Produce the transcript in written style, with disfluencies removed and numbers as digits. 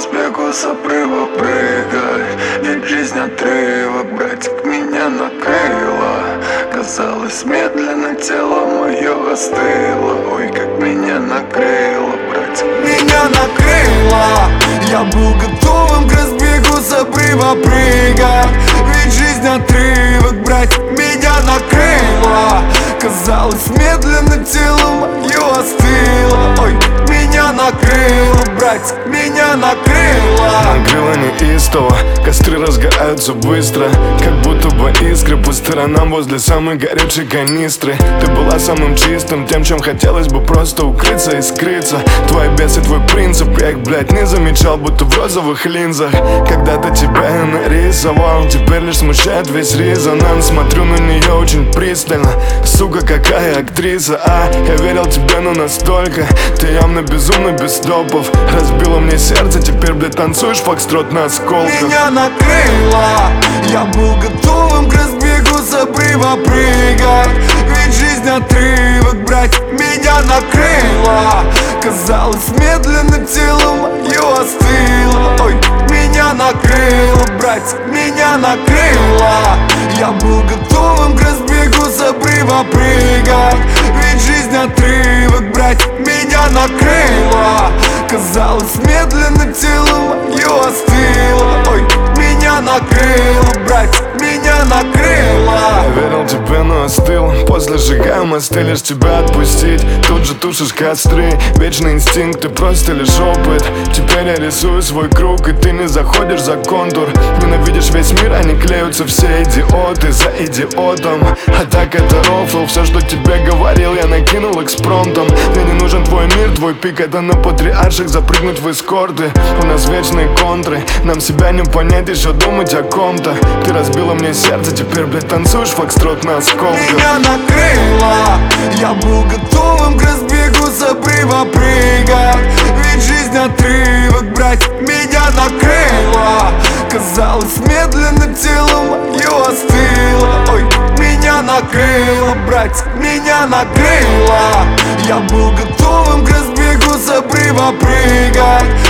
разбегу с обрыва прыгай. Ведь жизнь отрывок, братик, меня накрыло. Казалось, медленно тело мое остыло. Ой, как меня накрыло, братик, меня накрыло. Я был готовым к разбегу с обрыва прыгать. Ведь жизнь отрывок, братик, меня накрыло. Казалось, медленно тело мое остыло. Ой, меня накрыло, братик, меня накрыло. Накрыло неистово, костры разгораются быстро, как будто бы искры по сторонам возле самой горячей канистры. Ты была самым чистым, тем, чем хотелось бы просто укрыться и скрыться. Твой бес и твой принцип, я их, блядь, не замечал, будто в розовых линзах. Когда-то тебя я нарисовал, теперь лишь смущает весь резонанс. Смотрю на нее очень пристально, сука, какая актриса, я верил тебе, но настолько. Ты явно безумно без стопов, разбила мне сердце, теперь, блядь, танцуешь фокстрот на осколках. Меня накрыло, я был готовым к разбегу с обрыва прыгать. Ведь жизнь отрывок, братик, меня накрыло. Казалось, медленно тело мое остыло. Ой, меня накрыло, братик, меня накрыло. Я был готовым к разбегу с обрыва прыгать. Ведь жизнь отрывок, братик, меня накрыло. Казалось, медленно тело мое остыло. Ой, меня накрыло, братик, меня накрыло. Я верил тебе, но остыл. После сжигаю мосты, лишь тебя отпустить. Тут же тушишь костры, вечный инстинкт, ты просто лишь опыт. Теперь я рисую свой круг, и ты не заходишь за контур. Ненавидишь весь мир, они клеются все идиоты за идиотом. А так это рофл, все, что тебе говорил, я накинул экспромтом. Мне не нужен твой мир, твой пик, это на патриарших запрыгнуть в эскорты. У нас вечные контры, нам себя не понять, еще думать о ком-то. Ты разбила мне сердце, теперь, блядь, танцуешь фокстрот на осколках. Меня накрыло, я был готовым к разбегу с обрыва прыгать. Ведь жизнь отрывок, братик, меня накрыло. Казалось, медленно тело мое остыло. Ой, меня накрыло, братик, меня накрыло. Я был готовым к разбегу с обрыва прыгать.